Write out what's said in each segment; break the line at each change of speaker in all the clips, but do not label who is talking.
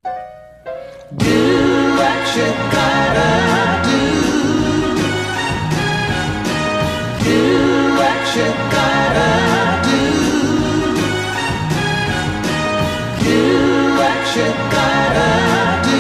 Do what you gotta do. Do what you gotta do. Do what you gotta do.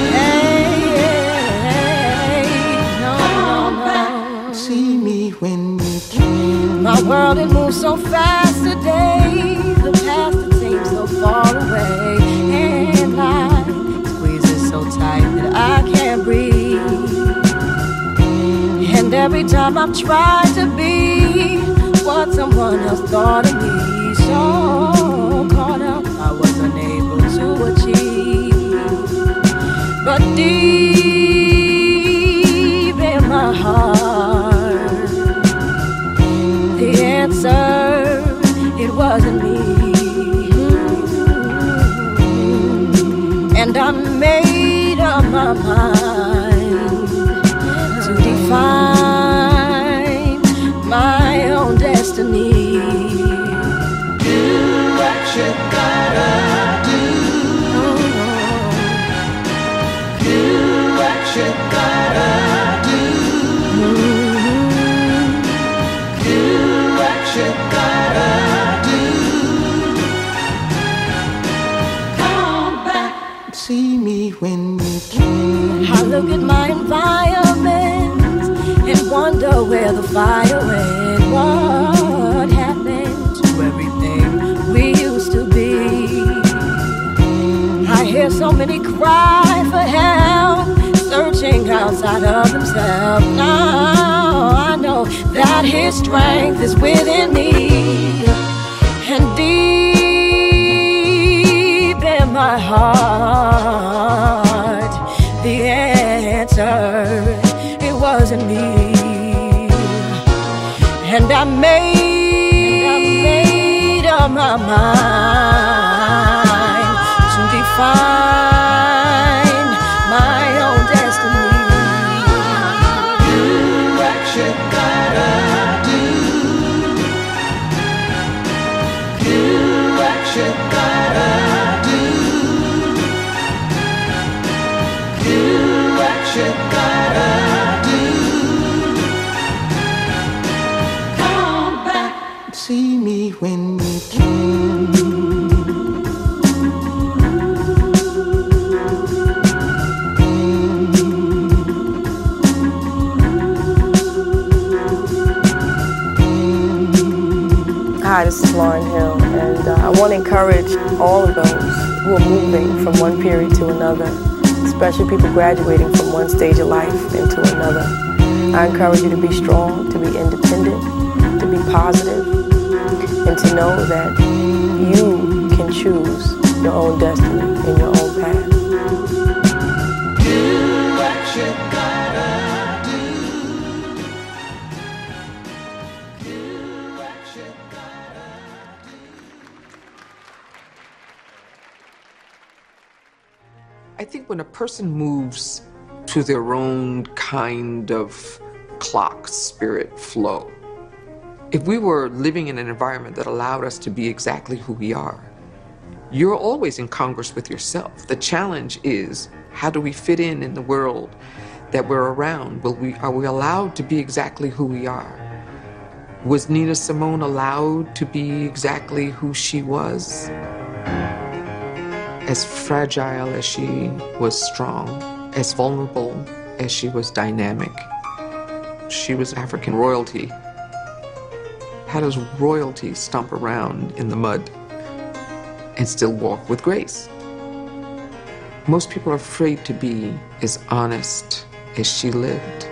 Hey, no, no.
See me when you can.
My world, it moves so fast today. The past, it seems so far away. And life squeezes so tight that I can't breathe. And every time I've tried to be what someone else thought of me, so caught up I was unable to achieve. But deep in my heart, the answer, it wasn't me. And I made up my mind to define my own destiny.
Do what you gotta do. Do what you gotta do. Do what you gotta do. Come back, see me when you can.
I look at my environment and wonder where the fire went. What happened to everything we used to be? I hear so many cry for help, searching outside of themselves. Now I know that His strength is within me. And deep in my heart, the answer, it wasn't me. And I made up my mind to define my own destiny.
Do what you gotta do. Do what you gotta do. Do what you gotta do. Come back, see me when you can.
Hi, this is Lauryn Hill, and I want to encourage all of those who are moving from one period to another, especially people graduating from one stage of life into another. I encourage you to be strong, to be independent, to be positive, and to know that you can choose your own destiny and your own path.
Do what you gotta do. Do what you gotta do.
I think when a person moves to their own kind of clock, spirit, flow, if we were living in an environment that allowed us to be exactly who we are, you're always in congress with yourself. The challenge is, how do we fit in the world that we're around? Are we allowed to be exactly who we are? Was Nina Simone allowed to be exactly who she was? As fragile as she was strong, as vulnerable as she was dynamic. She was African royalty. How does royalty stomp around in the mud and still walk with grace? Most people are afraid to be as honest as she lived.